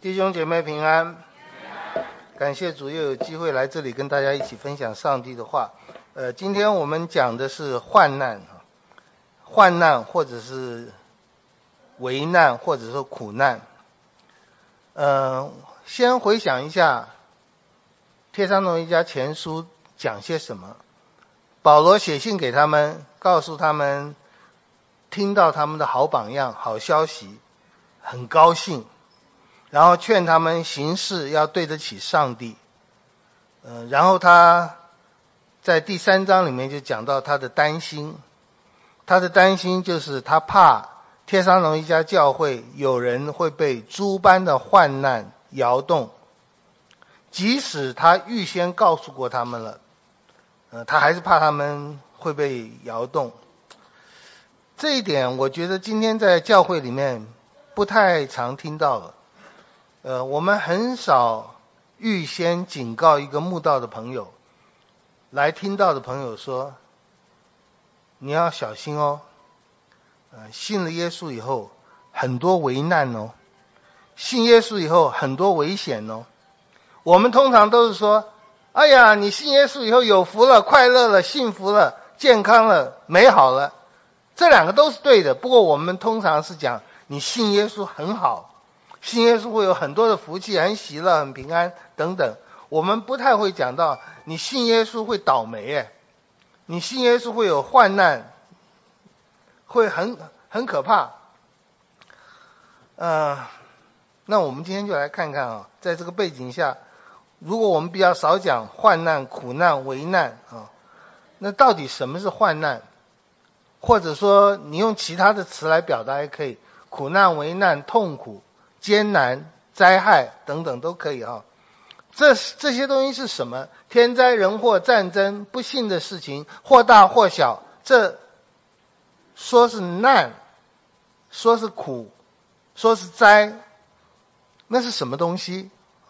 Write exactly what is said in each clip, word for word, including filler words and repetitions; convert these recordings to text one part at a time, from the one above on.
弟兄姐妹平安，感谢主又有机会来这里跟大家一起分享上帝的话。呃，今天我们讲的是患难，患难或者是危难或者说苦难。呃，先回想一下帖撒罗尼迦前书讲些什么。保罗写信给他们，告诉他们听到他们的好榜样、好消息，很高兴，然后劝他们行事要对得起上帝。呃，然后他在第三章里面就讲到他的担心，他的担心就是他怕帖撒罗尼迦教会有人会被诸般的患难摇动，即使他预先告诉过他们了，呃，他还是怕他们会被摇动。这一点我觉得今天在教会里面不太常听到了。呃，我们很少预先警告一个慕道的朋友，来听到的朋友说，你要小心哦，呃，信了耶稣以后很多危难哦，信耶稣以后很多危险哦。我们通常都是说，哎呀，你信耶稣以后有福了，快乐了，幸福了，健康了，美好了，这两个都是对的。不过我们通常是讲你信耶稣很好，信耶稣会有很多的福气，很喜乐，很平安等等。我们不太会讲到你信耶稣会倒霉，哎，你信耶稣会有患难，会很很可怕。呃，那我们今天就来看看啊，在这个背景下，如果我们比较少讲患难、苦难、危难啊，那到底什么是患难？或者说你用其他的词来表达也可以，苦难、危难、痛苦、艰难、灾害等等都可以啊。这这些东西是什么？天灾人祸、战争、不幸的事情，或大或小，这说是难，说是苦，说是灾，那是什么东西？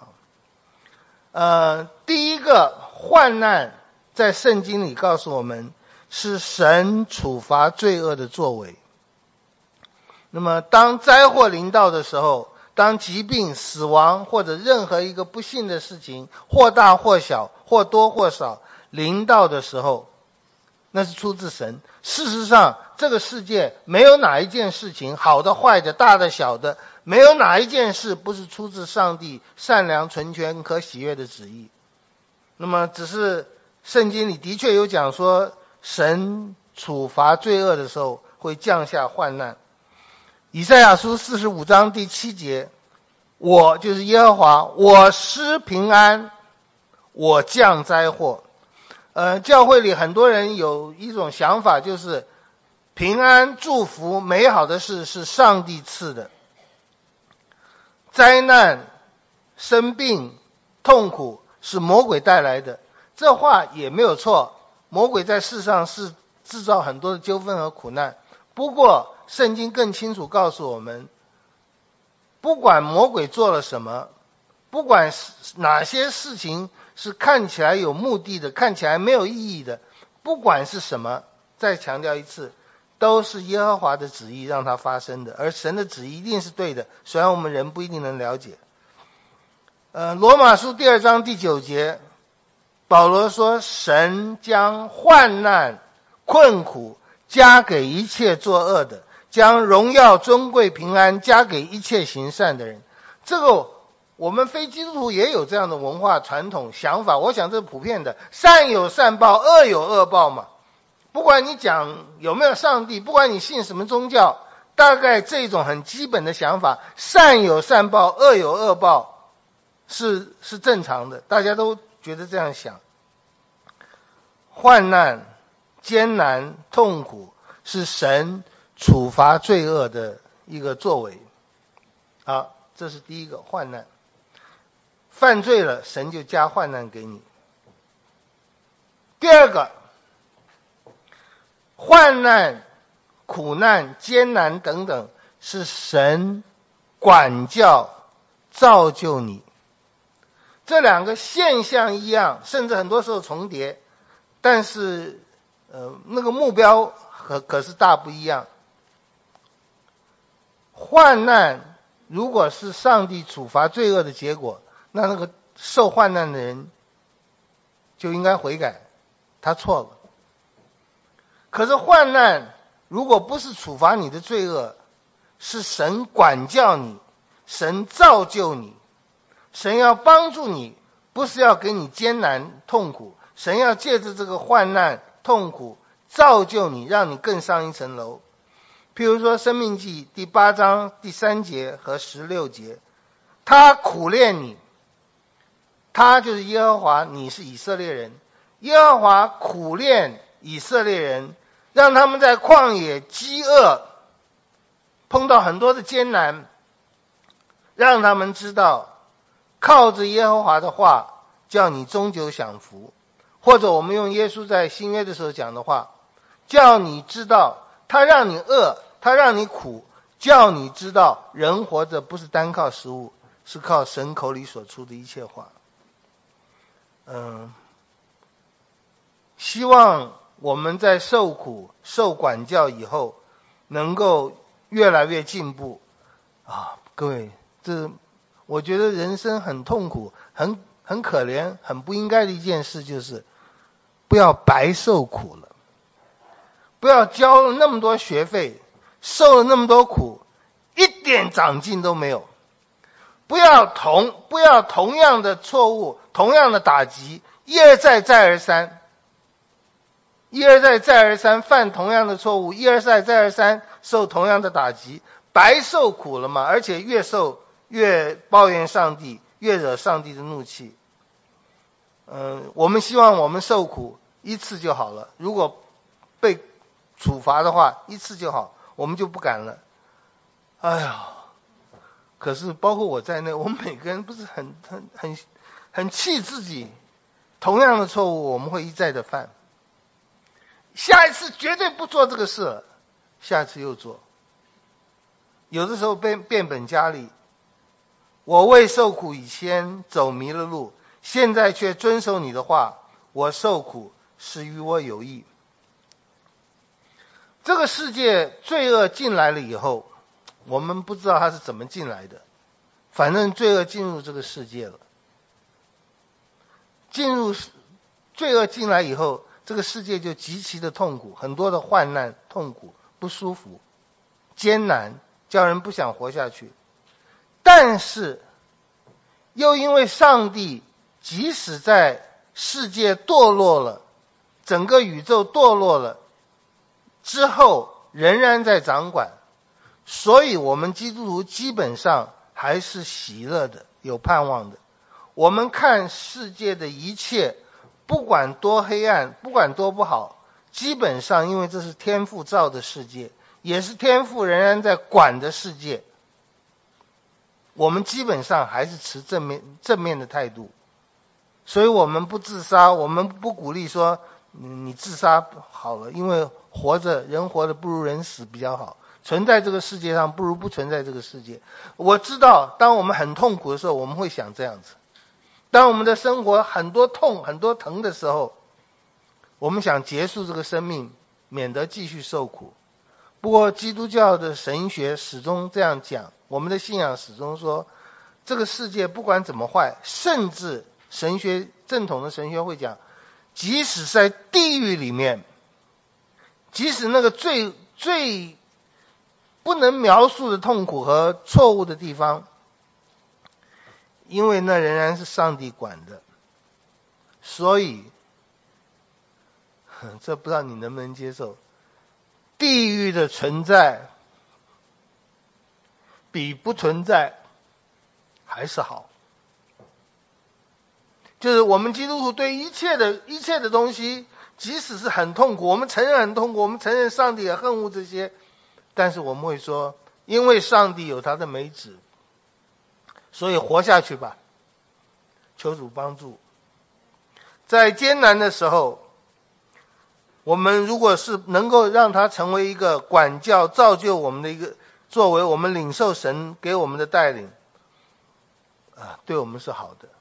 呃，第一个患难在圣经里告诉我们是神处罚罪恶的作为。那么当灾祸临到的时候，当疾病、死亡或者任何一个不幸的事情，或大或小，或多或少临到的时候，那是出自神。事实上这个世界没有哪一件事情，好的坏的大的小的，没有哪一件事不是出自上帝善良纯全可喜悦的旨意。那么只是圣经里的确有讲说，神处罚罪恶的时候会降下患难。以赛亚书四十五章第七节，我就是耶和华，我施平安，我降灾祸。呃，教会里很多人有一种想法，就是平安、祝福、美好的事是上帝赐的，灾难、生病、痛苦是魔鬼带来的。这话也没有错，魔鬼在世上是制造很多的纠纷和苦难。不过圣经更清楚告诉我们，不管魔鬼做了什么，不管哪些事情是看起来有目的的，看起来没有意义的，不管是什么，再强调一次，都是耶和华的旨意让它发生的，而神的旨意一定是对的，虽然我们人不一定能了解。呃，罗马书第二章第九节，保罗说，神将患难、困苦加给一切作恶的，将荣耀、尊贵、平安加给一切行善的人。这个我们非基督徒也有这样的文化传统想法，我想这是普遍的，善有善报，恶有恶报嘛。不管你讲有没有上帝，不管你信什么宗教，大概这种很基本的想法，善有善报，恶有恶报，是是正常的，大家都觉得这样想。患难、艰难、痛苦是神处罚罪恶的一个作为。好，这是第一个患难。犯罪了，神就加患难给你。第二个，患难、苦难、艰难等等是神管教造就你。这两个现象一样，甚至很多时候重叠，但是呃，那个目标可可是大不一样。患难如果是上帝处罚罪恶的结果，那那个受患难的人就应该悔改，他错了。可是患难如果不是处罚你的罪恶，是神管教你，神造就你，神要帮助你，不是要给你艰难痛苦，神要借着这个患难痛苦造就你，让你更上一层楼。譬如说申命记第八章第三节和十六节，他苦练你，他就是耶和华，你是以色列人，耶和华苦练以色列人，让他们在旷野饥饿，碰到很多的艰难，让他们知道靠着耶和华的话叫你终究享福。或者我们用耶稣在新约的时候讲的话，叫你知道他让你饿，他让你苦，叫你知道人活着不是单靠食物，是靠神口里所出的一切话。嗯，希望我们在受苦受管教以后能够越来越进步啊！各位，这我觉得人生很痛苦，很很可怜，很不应该的一件事，就是不要白受苦了，不要交了那么多学费，受了那么多苦，一点长进都没有。不要同不要同样的错误，同样的打击，一而再再而三，一而再再而三犯同样的错误，一而再再而三受同样的打击，白受苦了嘛？而且越受越抱怨上帝，越惹上帝的怒气。嗯，我们希望我们受苦一次就好了，如果被处罚的话，一次就好，我们就不敢了。哎呀，可是包括我在内，我们每个人不是很很很很气自己，同样的错误我们会一再的犯，下一次绝对不做这个事了，下次又做。有的时候变变本加厉，我为受苦以前走迷了路，现在却遵守你的话，我受苦是与我有益。这个世界罪恶进来了以后，我们不知道它是怎么进来的，反正罪恶进入这个世界了。进入罪恶进来以后，这个世界就极其的痛苦，很多的患难、痛苦、不舒服、艰难，叫人不想活下去。但是又因为上帝即使在世界堕落了，整个宇宙堕落了之后，仍然在掌管，所以我们基督徒基本上还是喜乐的，有盼望的。我们看世界的一切，不管多黑暗，不管多不好，基本上因为这是天父造的世界，也是天父仍然在管的世界，我们基本上还是持正面正面的态度。所以我们不自杀，我们不鼓励说你自杀好了，因为活着人活着不如人死比较好，存在这个世界上不如不存在这个世界。我知道当我们很痛苦的时候，我们会想这样子，当我们的生活很多痛很多疼的时候，我们想结束这个生命，免得继续受苦。不过基督教的神学始终这样讲，我们的信仰始终说，这个世界不管怎么坏，甚至神学正统的神学会讲，即使在地狱里面，即使那个最最不能描述的痛苦和错误的地方，因为那仍然是上帝管的。所以这不知道你能不能接受，地狱的存在比不存在还是好。就是我们基督徒对一切的一切的东西，即使是很痛苦，我们承认很痛苦，我们承认上帝也恨恶这些，但是我们会说，因为上帝有他的美旨，所以活下去吧，求主帮助。在艰难的时候，我们如果是能够让他成为一个管教造就我们的一个，作为我们领受神给我们的带领啊，对我们是好的。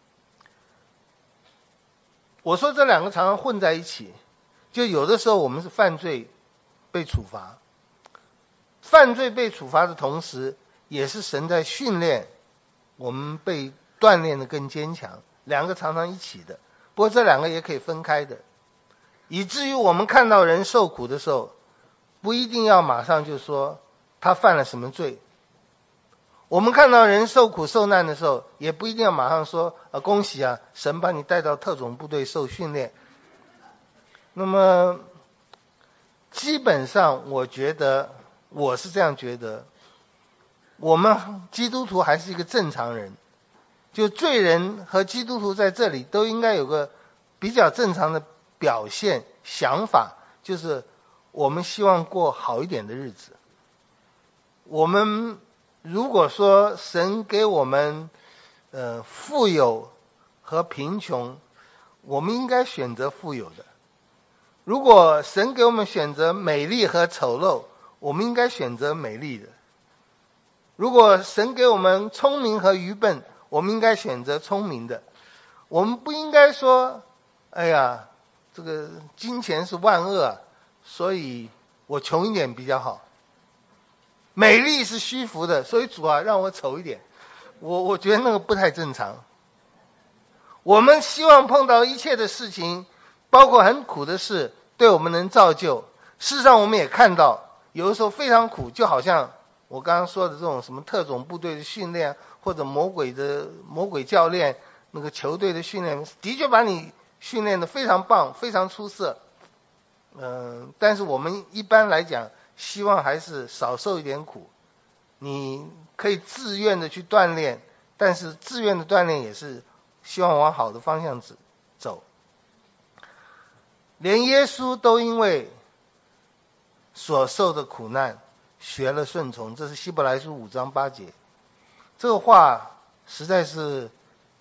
我说这两个常常混在一起，就有的时候我们是犯罪被处罚，犯罪被处罚的同时， 也是神在训练我们，被锻炼的更坚强，两个常常一起的。不过这两个也可以分开的，以至于我们看到人受苦的时候，不一定要马上就说他犯了什么罪。我们看到人受苦受难的时候，也不一定要马上说啊，恭喜啊，神把你带到特种部队受训练。那么基本上我觉得，我是这样觉得，我们基督徒还是一个正常人，就罪人和基督徒在这里都应该有个比较正常的表现想法，就是我们希望过好一点的日子。我们如果说神给我们呃富有和贫穷，我们应该选择富有的。如果神给我们选择美丽和丑陋，我们应该选择美丽的。如果神给我们聪明和愚笨，我们应该选择聪明的。我们不应该说，哎呀，这个金钱是万恶啊，所以我穷一点比较好。美丽是虚浮的，所以主啊，让我丑一点。我我觉得那个不太正常。我们希望碰到一切的事情，包括很苦的事，对我们能造就。事实上我们也看到，有的时候非常苦，就好像我刚刚说的这种什么特种部队的训练，或者魔鬼的魔鬼教练那个球队的训练，的确把你训练得非常棒，非常出色。嗯、呃，但是我们一般来讲，希望还是少受一点苦。你可以自愿的去锻炼，但是自愿的锻炼也是希望往好的方向走。连耶稣都因为所受的苦难学了顺从，这是希伯来书五章八节。这个话实在是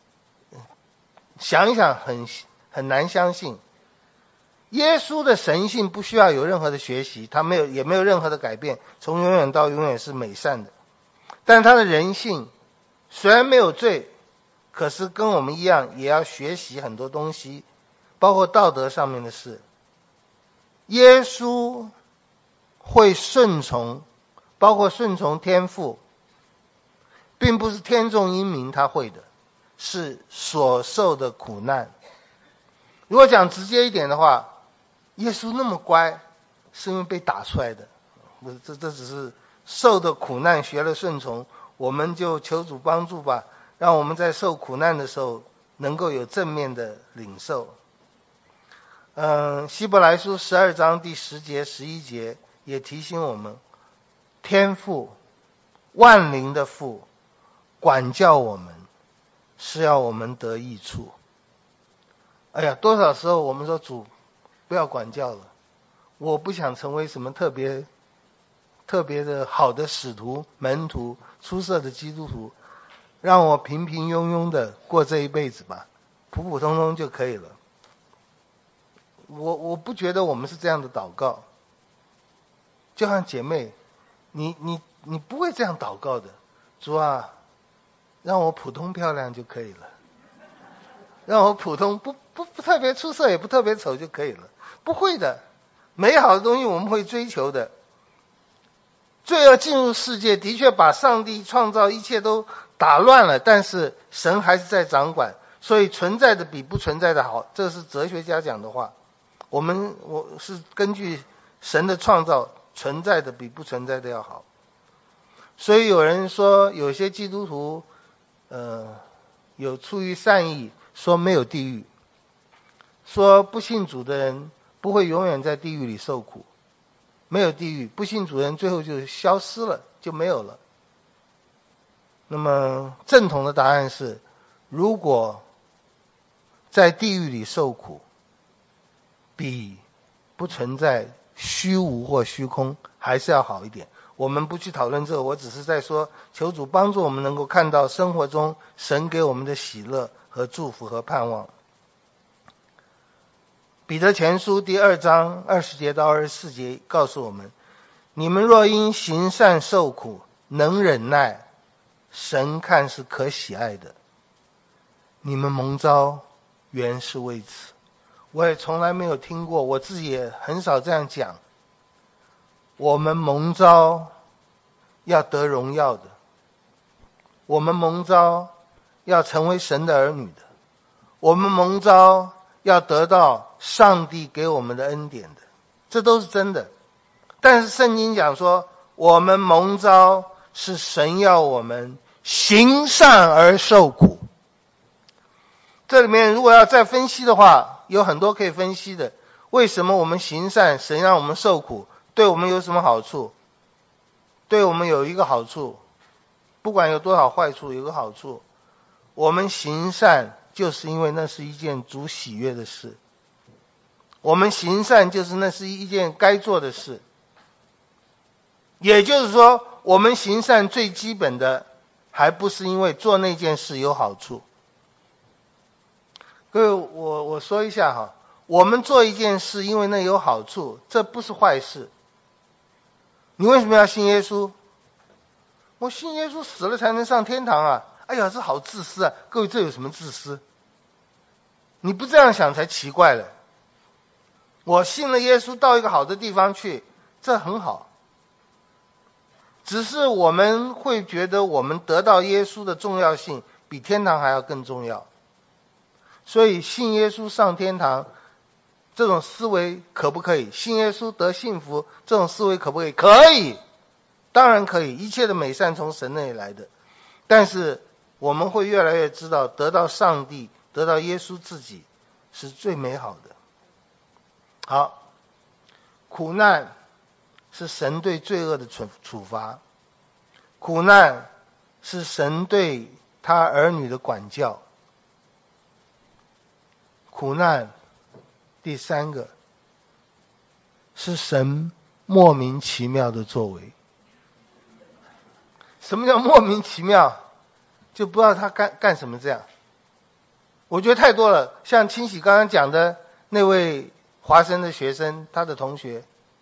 想一想很很难相信。耶稣的神性不需要有任何的学习，他没有也没有任何的改变，从永远到永远是美善的。但他的人性虽然没有罪，可是跟我们一样也要学习很多东西，包括道德上面的事。耶稣会顺从，包括顺从天父，并不是天纵英明他会的，是所受的苦难。如果讲直接一点的话，耶稣那么乖，是因为被打出来的。这这只是受的苦难学了顺从，我们就求主帮助吧，让我们在受苦难的时候能够有正面的领受。嗯，希伯来书十二章第十节十一节也提醒我们，天父万灵的父管教我们，是要我们得益处。哎呀，多少时候我们说主不要管教了，我不想成为什么特别特别的好的使徒门徒出色的基督徒，让我平平庸庸的过这一辈子吧，普普通通就可以了。我我不觉得我们是这样的祷告。就像姐妹，你你你不会这样祷告的。主啊，让我普通漂亮就可以了，让我普通不不不特别出色，也不特别丑就可以了。不会的，美好的东西我们会追求的。罪恶进入世界，的确把上帝创造一切都打乱了，但是神还是在掌管，所以存在的比不存在的好，这是哲学家讲的话。我们我是根据神的创造，存在的比不存在的要好。所以有人说，有些基督徒呃有出于善意说没有地狱，说不信主的人不会永远在地狱里受苦，没有地狱，不信主的人最后就消失了，就没有了。那么正统的答案是，如果在地狱里受苦比不存在虚无或虚空还是要好一点。我们不去讨论这个，我只是在说求主帮助我们能够看到生活中神给我们的喜乐和祝福和盼望。彼得前书第二章二十节到二十四节告诉我们，你们若因行善受苦，能忍耐，神看是可喜爱的。你们蒙召原是为此。我也从来没有听过，我自己也很少这样讲。我们蒙召要得荣耀的， 我们蒙召要成为神的儿女的，我们蒙召要得到上帝给我们的恩典的，这都是真的。但是圣经讲说，我们蒙召是神要我们行善而受苦。这里面如果要再分析的话，有很多可以分析的。为什么我们行善，神让我们受苦，对我们有什么好处？对我们有一个好处，不管有多少坏处，有个好处，我们行善就是因为那是一件主喜悦的事，我们行善就是那是一件该做的事。也就是说，我们行善最基本的还不是因为做那件事有好处。各位，我我说一下哈，我们做一件事因为那有好处，这不是坏事。你为什么要信耶稣？我信耶稣死了才能上天堂啊！哎呀，这好自私啊！各位，这有什么自私？你不这样想才奇怪了。我信了耶稣，到一个好的地方去，这很好。只是我们会觉得我们得到耶稣的重要性比天堂还要更重要。所以信耶稣上天堂这种思维可不可以？信耶稣得幸福这种思维可不可以？可以，当然可以，一切的美善从神那里来的。但是我们会越来越知道，得到上帝，得到耶稣自己是最美好的。好，苦难是神对罪恶的处处罚，苦难是神对他儿女的管教。苦难第三个是神莫名其妙的作为。什么叫莫名其妙？就不知道他干干什么这样。我觉得太多了，像清喜刚刚讲的那位华生的学生，他的同学，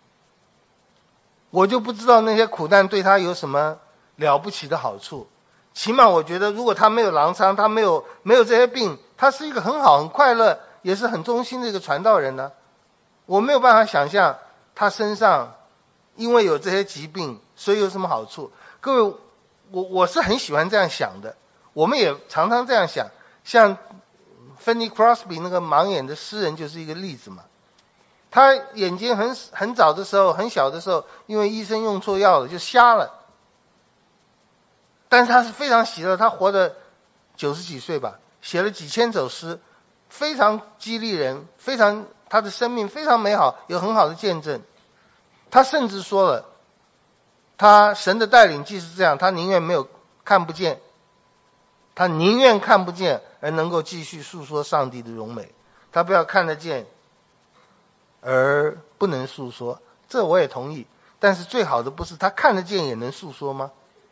我就不知道那些苦难对他有什么了不起的好处。起码我觉得，如果他没有狼疮，他没有没有这些病，他是一个很好很快乐也是很忠心的一个传道人呢。我没有办法想象他身上因为有这些疾病所以有什么好处。各位，我我是很喜欢这样想的，我们也常常这样想。像Fanny Crosby 那个盲眼的诗人就是一个例子嘛。他眼睛很很早的时候，很小的时候，因为医生用错药了就瞎了，但是他是非常喜乐，他活了九十几岁吧，写了几千首诗，非常激励人，非常他的生命非常美好，有很好的见证。他甚至说了，他神的带领既是这样，他宁愿没有看不见，他宁愿看不见而能够继续诉说上帝的荣美，他不要看得见而不能诉说。这我也同意，但是最好的不是他看得见也能诉说吗？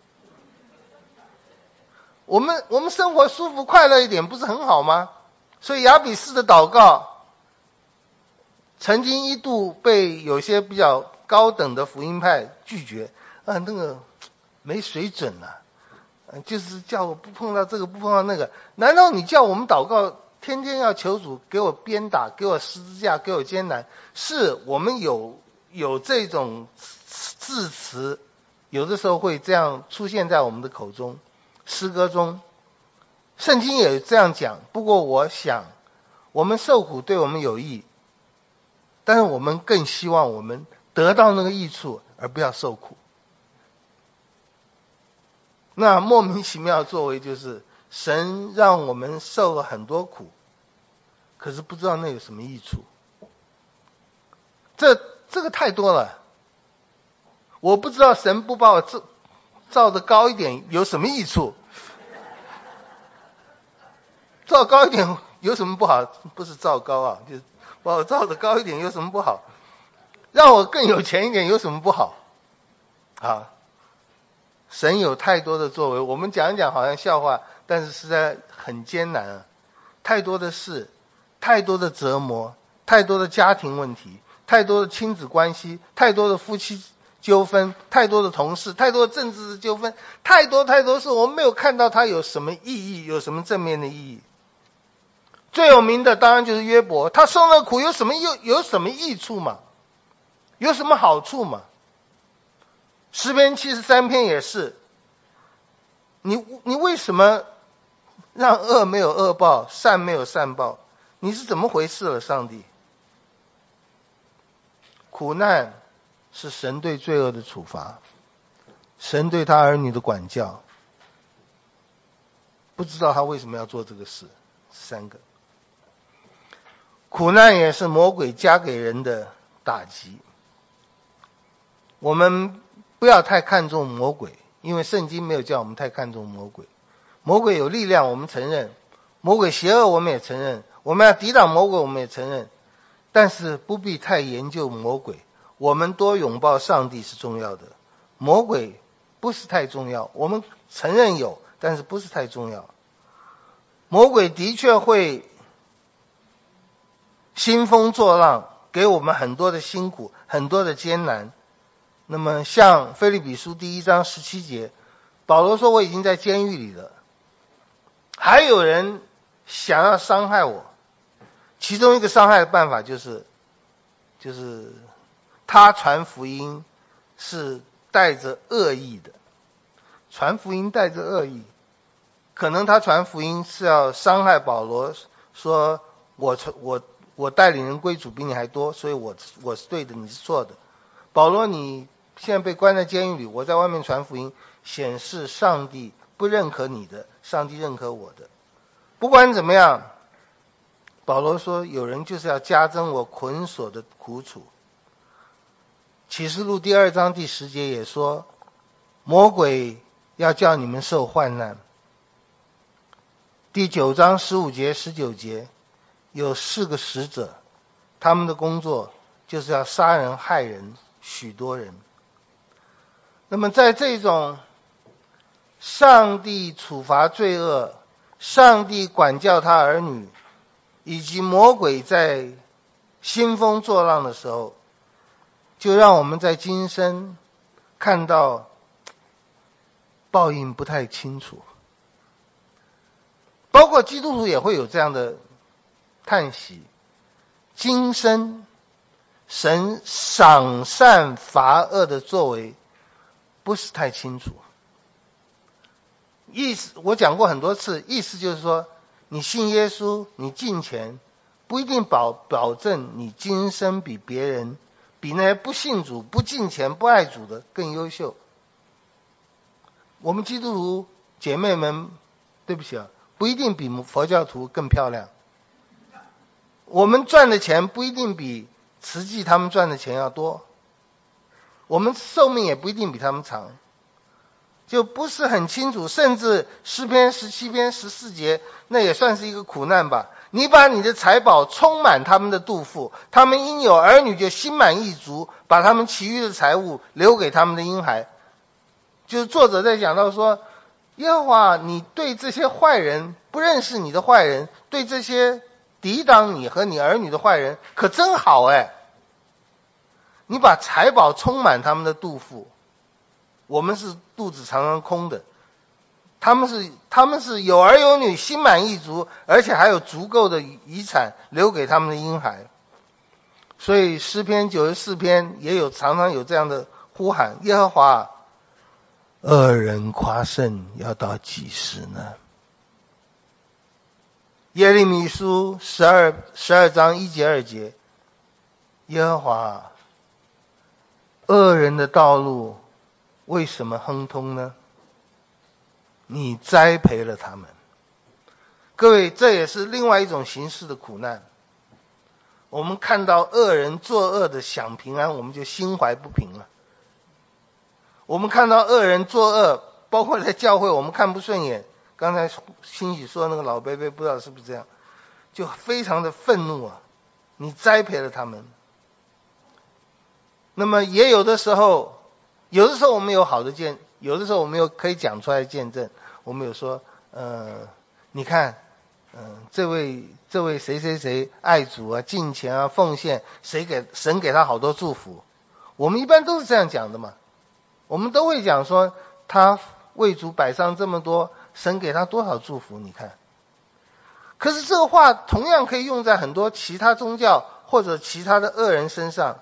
我们我们生活舒服快乐一点不是很好吗？所以雅比斯的祷告曾经一度被有些比较高等的福音派拒绝啊，那个没水准啊，就是叫我不碰到这个不碰到那个。难道你叫我们祷告天天要求主给我鞭打，给我十字架，给我艰难？是我们有有这种字词，有的时候会这样出现在我们的口中，诗歌中，圣经也这样讲。不过我想我们受苦对我们有益，但是我们更希望我们得到那个益处而不要受苦。那莫名其妙的作为就是神让我们受了很多苦，可是不知道那有什么益处。这这个太多了，我不知道神不把我造造得高一点有什么益处，造高一点有什么不好？不是造高啊，就是把我造得高一点有什么不好？让我更有钱一点有什么不好？啊，神有太多的作为，我们讲一讲好像笑话，但是实在很艰难啊！太多的事，太多的折磨，太多的家庭问题，太多的亲子关系，太多的夫妻纠纷，太多的同事，太多的政治的纠纷，太多太多事，我们没有看到它有什么意义，有什么正面的意义。最有名的当然就是约伯，他受了苦有什么有有什么益处嘛？有什么好处嘛？诗篇七十三篇也是， 你你为什么让恶没有恶报，善没有善报？你是怎么回事了，上帝？苦难是神对罪恶的处罚，神对他儿女的管教。不知道他为什么要做这个事。三个苦难也是魔鬼加给人的打击。我们不要太看重魔鬼，因为圣经没有叫我们太看重魔鬼。魔鬼有力量，我们承认；魔鬼邪恶，我们也承认。我们要抵挡魔鬼，我们也承认。但是不必太研究魔鬼，我们多拥抱上帝是重要的。魔鬼不是太重要，我们承认有，但是不是太重要。魔鬼的确会兴风作浪，给我们很多的辛苦，很多的艰难。那么像腓立比书第一章十七节，保罗说我已经在监狱里了，还有人想要伤害我。其中一个伤害的办法就是就是他传福音是带着恶意的，传福音带着恶意，可能他传福音是要伤害保罗，说我我我带领人归主比你还多，所以我我是对的，你是错的。保罗，你现在被关在监狱里，我在外面传福音，显示上帝不认可你的，上帝认可我的。不管怎么样，保罗说有人就是要加增我捆锁的苦楚。启示录第二章第十节也说，魔鬼要叫你们受患难。第九章十五节十九节有四个使者，他们的工作就是要杀人害人，许多人。那么在这种上帝处罚罪恶，上帝管教他儿女，以及魔鬼在兴风作浪的时候，就让我们在今生看到报应不太清楚。包括基督徒也会有这样的叹息，今生神赏善罚恶的作为不是太清楚。意思我讲过很多次，意思就是说，你信耶稣，你敬虔，不一定保保证你今生比别人，比那些不信主、不敬虔、不爱主的更优秀。我们基督徒姐妹们，对不起啊，不一定比佛教徒更漂亮。我们赚的钱不一定比慈济他们赚的钱要多，我们寿命也不一定比他们长，就不是很清楚。甚至诗篇十七篇十四节，那也算是一个苦难吧。你把你的财宝充满他们的肚腹，他们因有儿女就心满意足，把他们其余的财物留给他们的婴孩。就是作者在讲到说，耶和华，你对这些坏人，不认识你的坏人，对这些抵挡你和你儿女的坏人可真好哎！你把财宝充满他们的肚腹，我们是肚子常常空的，他们是他们是有儿有女，心满意足，而且还有足够的遗产留给他们的婴孩。所以诗篇九十四篇也有常常有这样的呼喊，耶和华，恶人夸胜要到几时呢？耶利米书十二十二章一节二节，耶和华，恶人的道路为什么亨通呢？你栽培了他们。各位，这也是另外一种形式的苦难。我们看到恶人作恶的享平安，我们就心怀不平了。我们看到恶人作恶，包括在教会我们看不顺眼，刚才欣喜说那个老伯伯不知道是不是这样，就非常的愤怒啊！你栽培了他们。那么也有的时候，有的时候我们有好的见，有的时候我们有可以讲出来的见证。我们有说，呃，你看，嗯、呃，这位这位谁谁谁爱主啊，敬虔啊，奉献，谁给神给他好多祝福。我们一般都是这样讲的嘛。我们都会讲说，他为主摆上这么多，神给他多少祝福，你看。可是这个话同样可以用在很多其他宗教或者其他的恶人身上。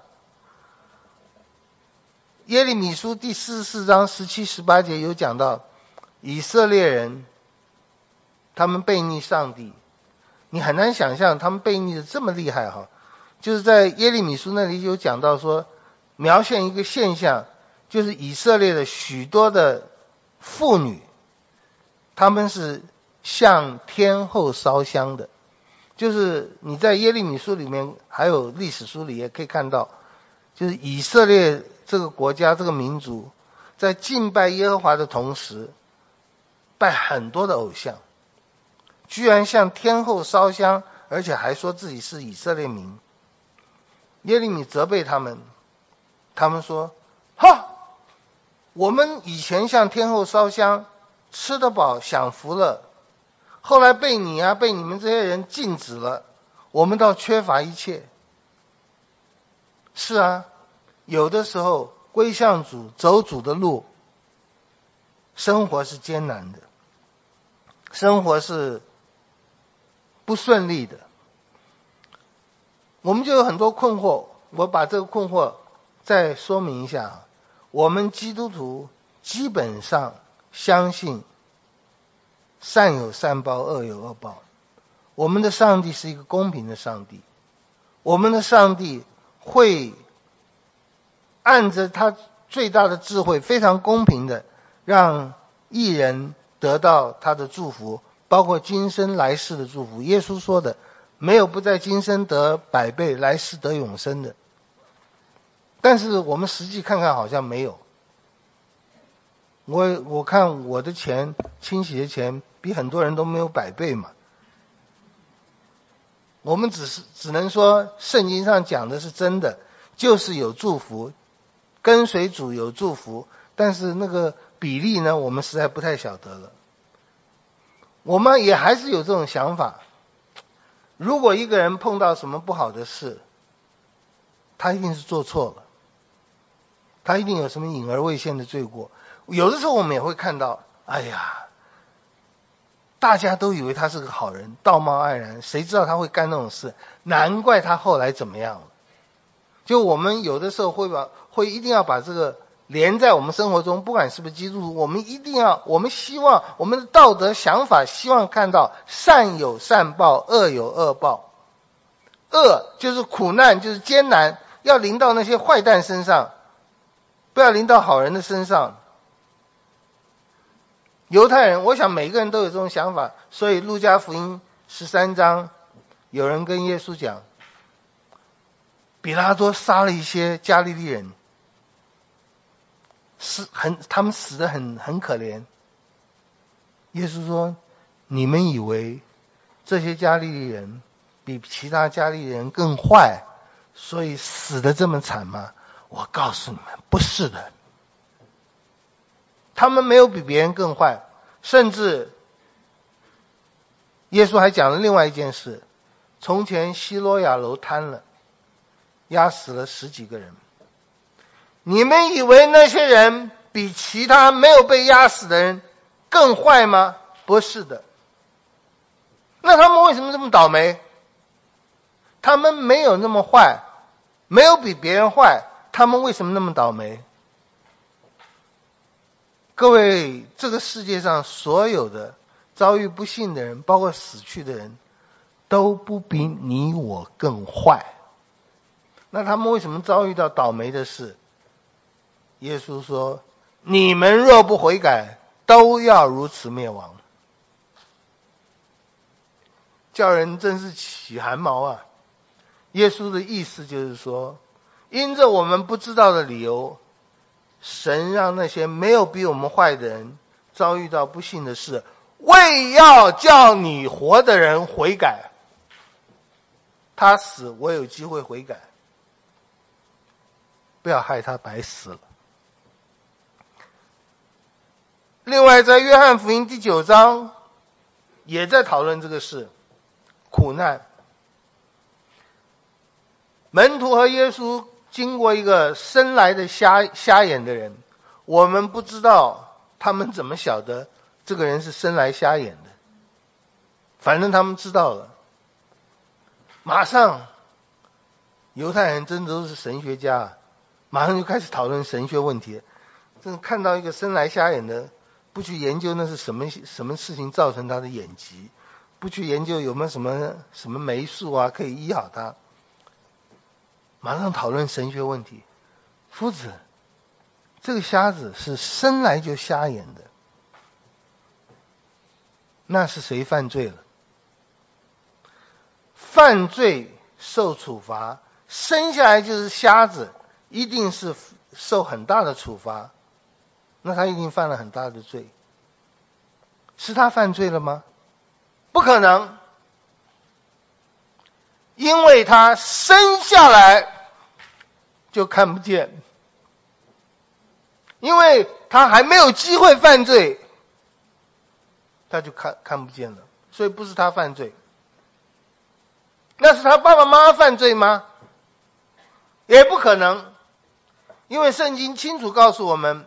耶利米书第四十四章十七十八节有讲到， 以色列人他们悖逆上帝，你很难想象他们悖逆的这么厉害哈。就是在耶利米书那里有讲到说，描现一个现象，就是以色列的许多的妇女，他们是向天后烧香的。就是你在耶利米书里面还有历史书里也可以看到，就是以色列这个国家这个民族在敬拜耶和华的同时，拜很多的偶像，居然向天后烧香，而且还说自己是以色列民。耶利米责备他们，他们说：哈，我们以前向天后烧香，吃得饱享福了，后来被你啊被你们这些人禁止了，我们倒缺乏一切。是啊，有的时候归向主走主的路，生活是艰难的，生活是不顺利的，我们就有很多困惑。我把这个困惑再说明一下。我们基督徒基本上相信善有善报，恶有恶报。我们的上帝是一个公平的上帝，我们的上帝会按着他最大的智慧，非常公平的让义人得到他的祝福，包括今生来世的祝福。耶稣说的，没有不在今生得百倍，来世得永生的。但是我们实际看看好像没有。我我看我的钱，清洗的钱比很多人都没有百倍嘛。我们只是只能说圣经上讲的是真的，就是有祝福，跟随主有祝福，但是那个比例呢，我们实在不太晓得了。我们也还是有这种想法，如果一个人碰到什么不好的事，他一定是做错了，他一定有什么隐而未现的罪过。有的时候我们也会看到，哎呀，大家都以为他是个好人，道貌岸然，谁知道他会干那种事，难怪他后来怎么样了。就我们有的时候会把会一定要把这个连在我们生活中，不管是不是基督徒，我们一定要，我们希望我们的道德想法希望看到善有善报，恶有恶报。恶就是苦难，就是艰难，要临到那些坏蛋身上，不要临到好人的身上。犹太人，我想每个人都有这种想法，所以路加福音十三章，有人跟耶稣讲，比拉多杀了一些加利利人，是很他们死得很很可怜。耶稣说，你们以为这些加利利人比其他加利利人更坏，所以死得这么惨吗？我告诉你们，不是的。他们没有比别人更坏，甚至耶稣还讲了另外一件事，从前希罗亚楼坍了，压死了十几个人。你们以为那些人比其他没有被压死的人更坏吗？不是的。那他们为什么这么倒霉？他们没有那么坏，没有比别人坏，他们为什么那么倒霉？各位，这个世界上所有的遭遇不幸的人，包括死去的人，都不比你我更坏。那他们为什么遭遇到倒霉的事？耶稣说，你们若不悔改，都要如此灭亡。叫人真是起汗毛啊。耶稣的意思就是说，因着我们不知道的理由，神让那些没有比我们坏的人遭遇到不幸的事，为要叫你活的人悔改。他死，我有机会悔改，不要害他白死了。另外，在约翰福音第九章也在讨论这个事，苦难。门徒和耶稣经过一个生来的瞎瞎眼的人，我们不知道他们怎么晓得这个人是生来瞎眼的，反正他们知道了。马上犹太人真的都是神学家，马上就开始讨论神学问题。真看到一个生来瞎眼的， 不去研究那是什么什么事情造成他的眼疾，不去研究有没有什么什么霉素啊可以医好他，马上讨论神学问题。夫子，这个瞎子是生来就瞎眼的，那是谁犯罪了？犯罪受处罚，生下来就是瞎子，一定是受很大的处罚，那他一定犯了很大的罪。是他犯罪了吗？不可能，因为他生下来就看不见，因为他还没有机会犯罪，他就看看不见了，所以不是他犯罪。那是他爸爸妈妈犯罪吗？也不可能，因为圣经清楚告诉我们，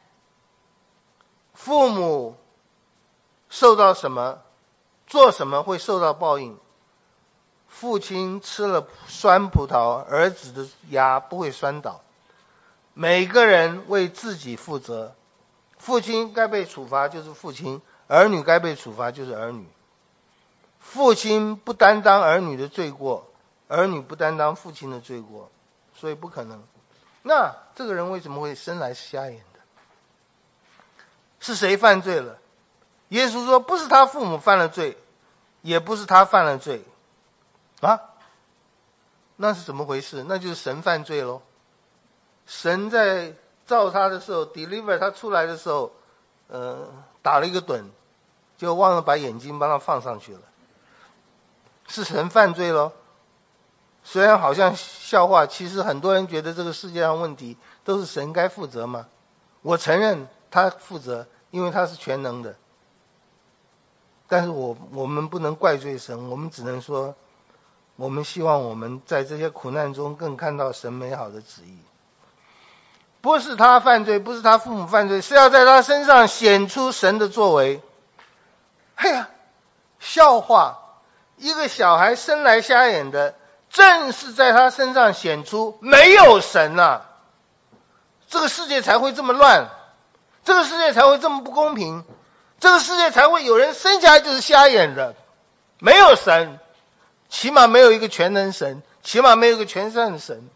父母受到什么，做什么会受到报应。父亲吃了酸葡萄，儿子的牙不会酸倒。每个人为自己负责，父亲该被处罚就是父亲，儿女该被处罚就是儿女。父亲不担当儿女的罪过，儿女不担当父亲的罪过，所以不可能。那这个人为什么会生来瞎眼的？是谁犯罪了？耶稣说不是他父母犯了罪，也不是他犯了罪啊，那是怎么回事？那就是神犯罪咯。神在造他的时候 deliver 他出来的时候呃，打了一个盹，就忘了把眼睛帮他放上去了，是神犯罪咯。虽然好像笑话，其实很多人觉得这个世界上问题都是神该负责嘛。我承认他负责，因为他是全能的，但是我我们不能怪罪神，我们只能说我们希望我们在这些苦难中更看到神美好的旨意。不是他犯罪，不是他父母犯罪，是要在他身上显出神的作为。哎呀，笑话，一个小孩生来瞎眼的，正是在他身上显出没有神啊，这个世界才会这么乱，这个世界才会这么不公平，这个世界才会有人生下来就是瞎眼的。没有神，起码没有一个全能神，起码没有一个全善的神。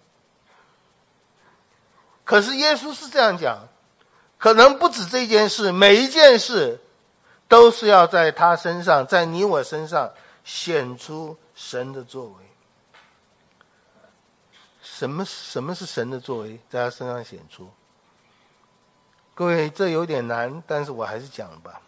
可是耶稣是这样讲，可能不止这件事，每一件事都是要在他身上，在你我身上显出神的作为。什么什么是神的作为在他身上显出？各位，这有点难，但是我还是讲吧。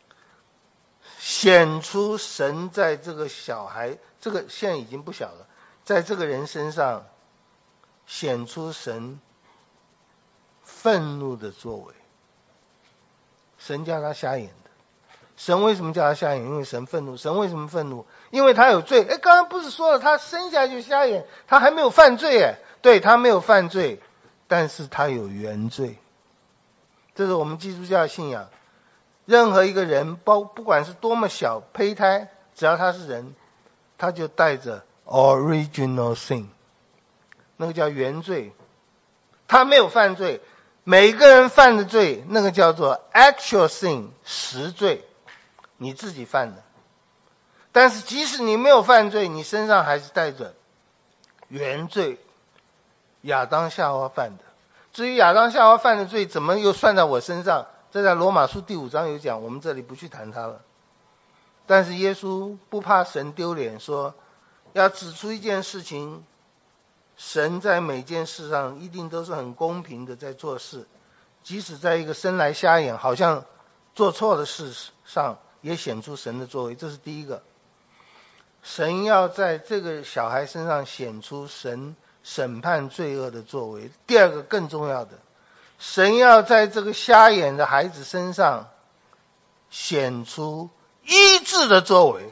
显出神在这个小孩，这个现在已经不小了，在这个人身上显出神愤怒的作为。神叫他瞎眼的，神为什么叫他瞎眼？因为神愤怒。神为什么愤怒？因为他有罪。哎，刚刚不是说了，他生下就瞎眼，他还没有犯罪。哎，对，他没有犯罪，但是他有原罪。这是我们基督教的信仰。任何一个人，包不管是多么小胚胎，只要他是人，他就带着 original sin， 那个叫原罪。他没有犯罪，每个人犯的罪，那个叫做 actual sin， 实罪，你自己犯的。但是即使你没有犯罪，你身上还是带着原罪，亚当夏娃犯的。至于亚当夏娃犯的罪怎么又算在我身上，这在罗马书第五章有讲，我们这里不去谈它了。但是耶稣不怕神丢脸，说要指出一件事情，神在每件事上一定都是很公平的在做事，即使在一个生来瞎眼好像做错的事上也显出神的作为。这是第一个，神要在这个小孩身上显出神审判罪恶的作为。第二个更重要的，神要在这个瞎眼的孩子身上显出医治的作为。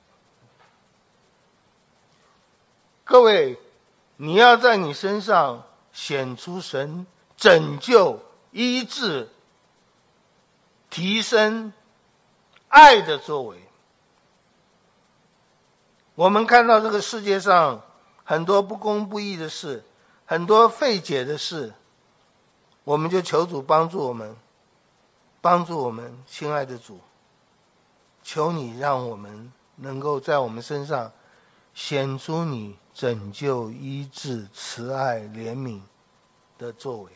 各位，你要在你身上显出神拯救、医治、提升、爱的作为。我们看到这个世界上很多不公不义的事，很多费解的事，我们就求主帮助我们， 帮助我们，亲爱的主，求你让我们能够在我们身上显出你拯救、医治、慈爱、怜悯的作为。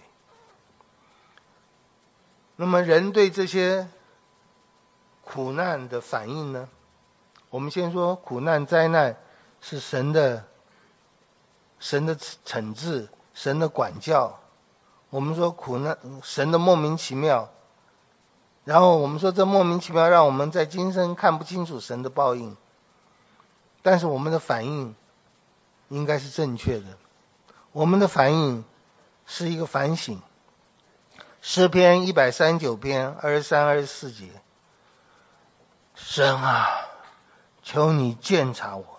那么人对这些苦难的反应呢？我们先说苦难、灾难是神的神的惩治，神的管教。我们说苦难，神的莫名其妙。然后我们说这莫名其妙让我们在今生看不清楚神的报应。但是我们的反应应该是正确的。我们的反应是一个反省。诗篇一百三十九篇二十三、二十四节，神啊，求你鉴察我，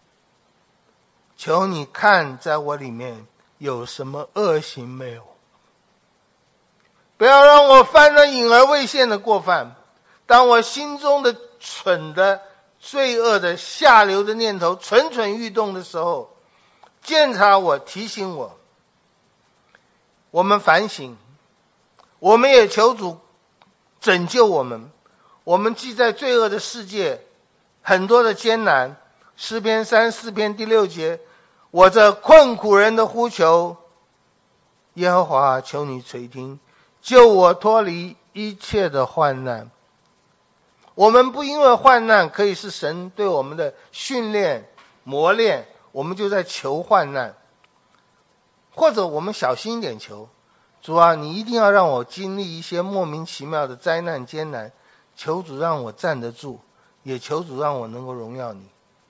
求你看在我里面有什么恶行没有，不要让我犯了隐而未现的过犯。当我心中的蠢的罪恶的下流的念头蠢蠢欲动的时候，鉴察我，提醒我。我们反省，我们也求主拯救我们。我们既在罪恶的世界很多的艰难，诗篇三十四篇第六节，我这困苦人的呼求，耶和华求你垂听，救我脱离一切的患难。我们不因为患难可以是神对我们的训练磨练，我们就在求患难，或者我们小心一点求，主啊，你一定要让我经历一些莫名其妙的灾难艰难，求主让我站得住，也求主让我能够荣耀你。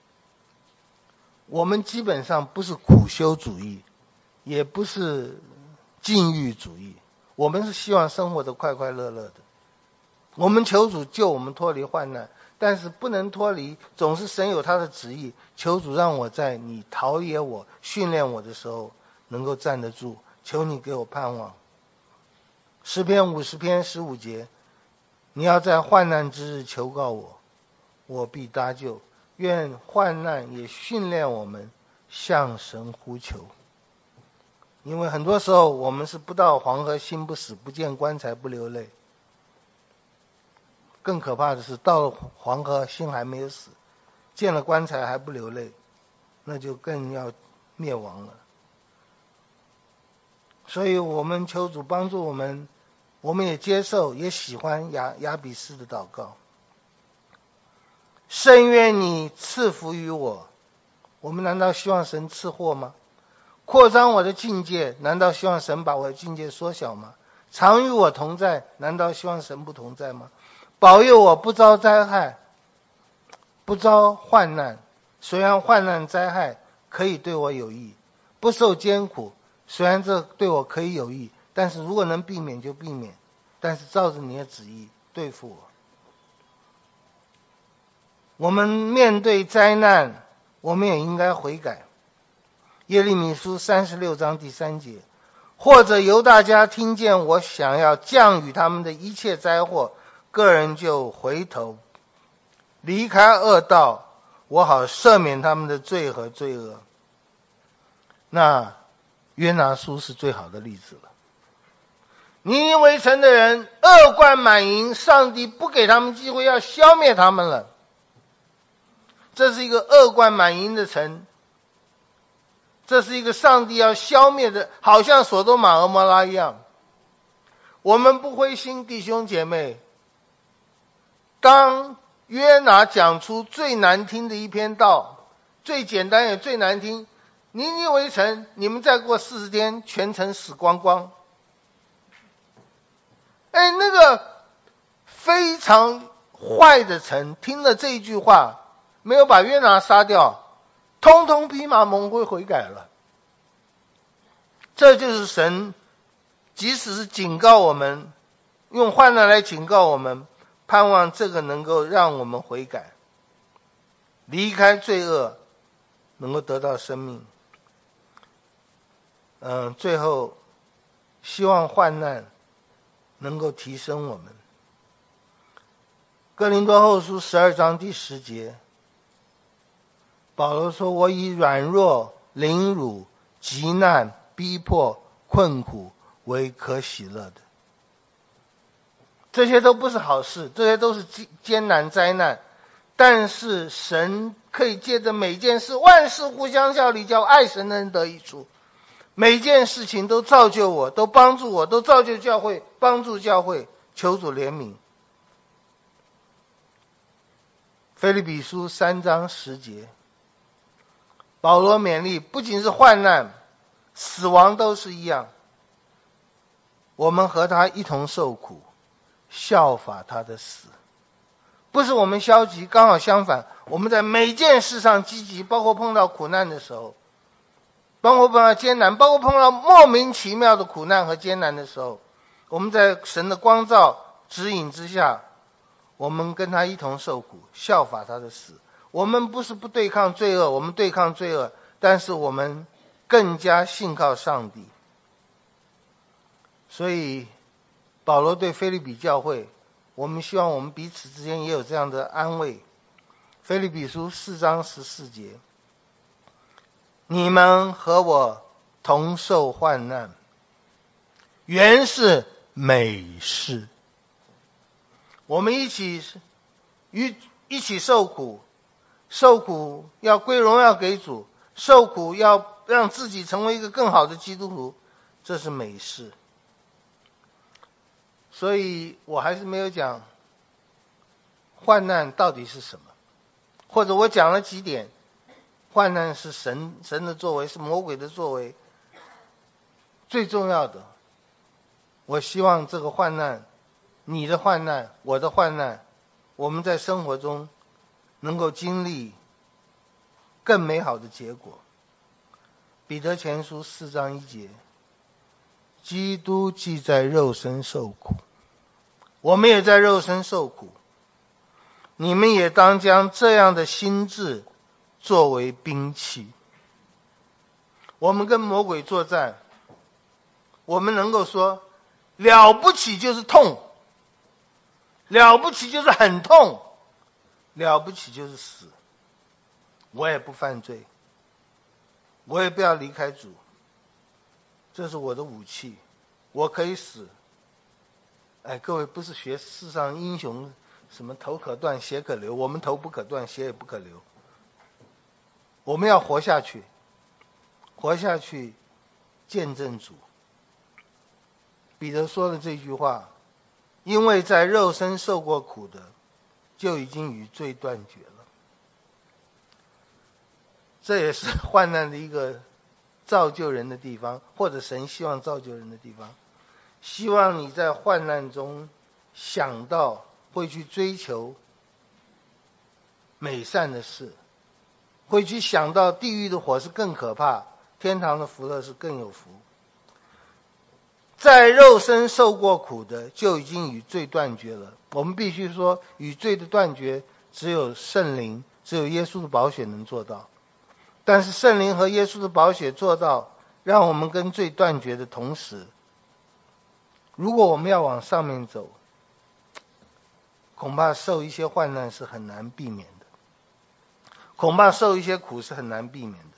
我们基本上不是苦修主义，也不是禁欲主义，我们是希望生活的快快乐乐的。我们求主救我们脱离患难，但是不能脱离，总是神有他的旨意。求主让我在你陶冶我、训练我的时候能够站得住，求你给我盼望。诗篇五十篇十五节，你要在患难之日求告我，我必搭救。愿患难也训练我们向神呼求。因为很多时候我们是不到黄河心不死，不见棺材不流泪。更可怕的是到了黄河心还没有死，见了棺材还不流泪，那就更要灭亡了。所以我们求主帮助我们，我们也接受也喜欢亚亚比斯的祷告。甚愿你赐福于我，我们难道希望神赐祸吗？扩张我的境界，难道希望神把我的境界缩小吗？常与我同在，难道希望神不同在吗？保佑我不遭灾害，不遭患难，虽然患难灾害可以对我有益，不受艰苦，虽然这对我可以有益，但是如果能避免就避免，但是照着你的旨意对付我。我们面对灾难，我们也应该悔改。耶利米书三十六章第三节，或者犹大家听见我想要降雨他们的一切灾祸，个人就回头离开恶道，我好赦免他们的罪和罪恶。那约拿书是最好的例子了。尼尼微城的人恶贯满盈，上帝不给他们机会，要消灭他们了。这是一个恶贯满盈的城，这是一个上帝要消灭的，好像所多玛蛾摩拉一样。我们不灰心，弟兄姐妹。当约拿讲出最难听的一篇道，最简单也最难听，尼尼微城，你们再过四十天，全城死光光。哎，那个非常坏的城，听了这一句话，没有把约拿杀掉，通通披麻蒙灰悔改了。这就是神，即使是警告我们，用患难来警告我们，盼望这个能够让我们悔改，离开罪恶，能够得到生命。嗯，最后希望患难能够提升我们。哥林多后书十二章第十节，保罗说，我以软弱、凌辱、急难、逼迫、困苦为可喜乐的。 这些都不是好事，这些都是艰难灾难。但是神可以借着每件事，万事互相效力，叫爱神的人得益处。每件事情都造就我，都帮助我，都造就教会，帮助教会。求主怜悯。腓立比书三章十节，保罗勉励，不仅是患难，死亡都是一样。我们和他一同受苦，效法他的死。不是我们消极，刚好相反，我们在每件事上积极，包括碰到苦难的时候，包括碰到艰难，包括碰到莫名其妙的苦难和艰难的时候，我们在神的光照指引之下，我们跟他一同受苦，效法他的死。我们不是不对抗罪恶，我们对抗罪恶，但是我们更加信靠上帝。所以保罗对腓立比教会，我们希望我们彼此之间也有这样的安慰。腓立比书四章十四节，你们和我同受患难，原是美事。我们一起与一起受苦，受苦要归荣耀给主，受苦要让自己成为一个更好的基督徒，这是美事。所以我还是没有讲患难到底是什么，或者我讲了几点，患难是神神的作为，是魔鬼的作为。最重要的，我希望这个患难，你的患难，我的患难，我们在生活中能够经历更美好的结果。彼得前书四章一节，基督既在肉身受苦，我们也在肉身受苦，你们也当将这样的心志作为兵器。我们跟魔鬼作战，我们能够说了不起就是痛，了不起就是很痛，了不起就是死。我也不犯罪，我也不要离开主，这是我的武器，我可以死。哎，各位不是学世上英雄什么头可断血可流，我们头不可断血也不可流。我们要活下去，活下去见证主。彼得说的这句话，因为在肉身受过苦的，就已经与罪断绝了。这也是患难的一个造就人的地方，或者神希望造就人的地方。希望你在患难中想到会去追求美善的事，会去想到地狱的火是更可怕，天堂的福乐是更有福。在肉身受过苦的，就已经与罪断绝了。我们必须说，与罪的断绝只有圣灵，只有耶稣的宝血能做到。但是圣灵和耶稣的宝血做到让我们跟罪断绝的同时，如果我们要往上面走，恐怕受一些患难是很难避免的，恐怕受一些苦是很难避免的。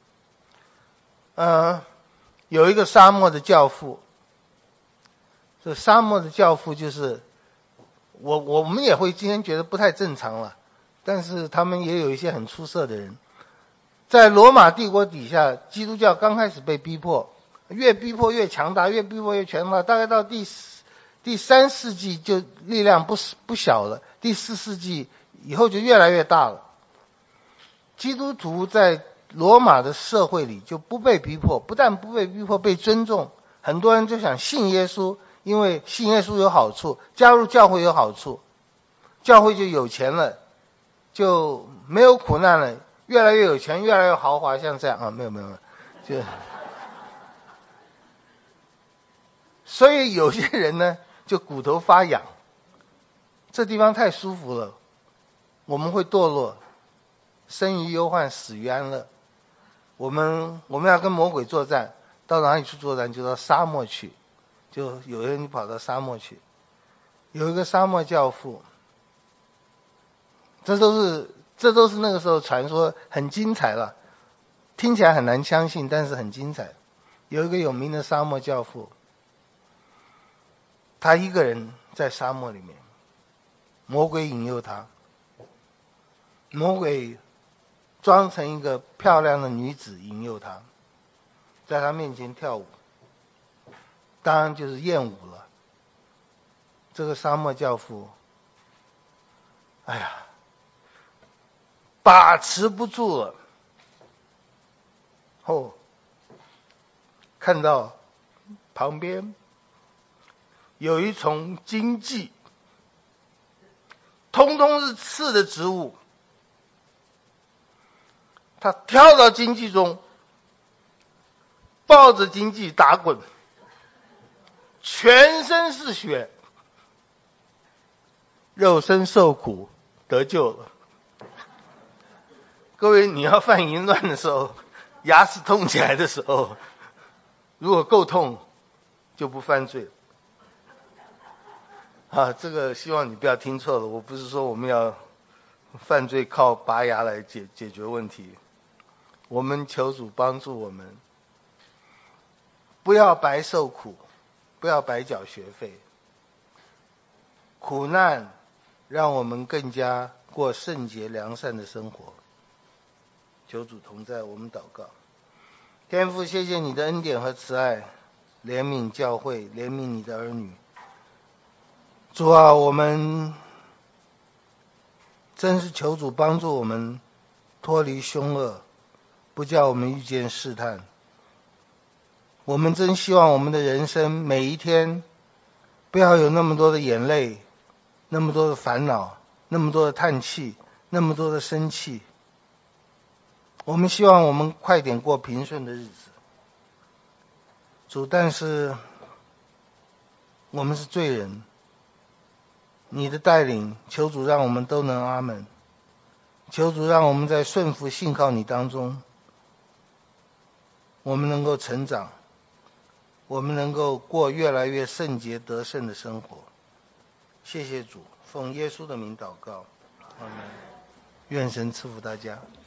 呃，有一个沙漠的教父，这沙漠的教父就是我我们也会今天觉得不太正常了，但是他们也有一些很出色的人。在罗马帝国底下，基督教刚开始被逼迫，越逼迫越强大，越逼迫越强大，大概到第第三世纪就力量不不小了，第四世纪以后就越来越大了。基督徒在罗马的社会里就不被逼迫，不但不被逼迫，被尊重。很多人就想信耶稣，因为信耶稣有好处，加入教会有好处，教会就有钱了，就没有苦难了，越来越有钱，越来越豪华，像这样啊，没有没有没有，就所以有些人呢就骨头发痒，这地方太舒服了，我们会堕落，生于忧患，死于安乐。我们我们要跟魔鬼作战，到哪里去作战？就到沙漠去，就有人就跑到沙漠去。有一个沙漠教父，这都是这都是那个时候传说，很精彩了，听起来很难相信，但是很精彩。有一个有名的沙漠教父，他一个人在沙漠里面，魔鬼引诱他，魔鬼装成一个漂亮的女子引诱他，在他面前跳舞，当然就是艳舞了。这个沙漠教父，哎呀，把持不住了。哦，看到旁边有一丛荆棘，通通是刺的植物，他跳到荆棘中，抱着荆棘打滚，全身是血，肉身受苦得救了。各位，你要犯淫乱的时候，牙齿痛起来的时候，如果够痛，就不犯罪了。啊，这个希望你不要听错了，我不是说我们要犯罪靠拔牙来解解决问题。我们求主帮助我们，不要白受苦，不要白缴学费。苦难让我们更加过圣洁良善的生活。求主同在，我们祷告。天父，谢谢你的恩典和慈爱，怜悯教会，怜悯你的儿女。主啊，我们真是求主帮助我们脱离凶恶，不叫我们遇见试探。我们真希望我们的人生每一天不要有那么多的眼泪，那么多的烦恼，那么多的叹气，那么多的生气。我们希望我们快点过平顺的日子。主，但是我们是罪人，你的带领，求主让我们都能阿们。求主让我们在顺服信靠你当中，我们能够成长，我们能够过越来越圣洁得胜的生活。谢谢主，奉耶稣的名祷告，阿们。愿神赐福大家。